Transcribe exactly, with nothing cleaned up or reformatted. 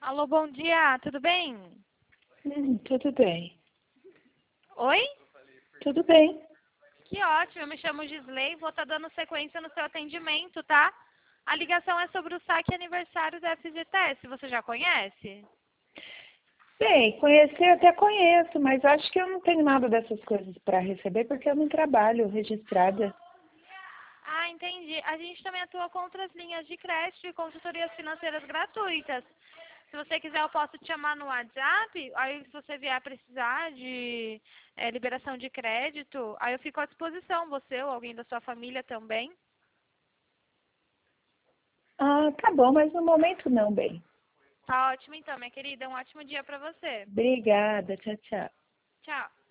Alô, bom dia, tudo bem? Hum, tudo bem. Oi? Tudo bem. Que ótimo, eu me chamo Gisley, vou estar dando sequência no seu atendimento, tá? A ligação é sobre o saque aniversário da F G T S, você já conhece? Bem, conhecer eu até conheço, mas acho que eu não tenho nada dessas coisas para receber porque eu não trabalho registrada. Ah, entendi. A gente também atua com outras linhas de crédito e consultorias financeiras gratuitas. Se você quiser, eu posso te chamar no WhatsApp. Aí, se você vier precisar de eh, liberação de crédito, aí eu fico à disposição, você ou alguém da sua família também. Ah, tá bom, mas no momento não, bem. Tá ótimo então, minha querida. Um ótimo dia para você. Obrigada, tchau, tchau. Tchau.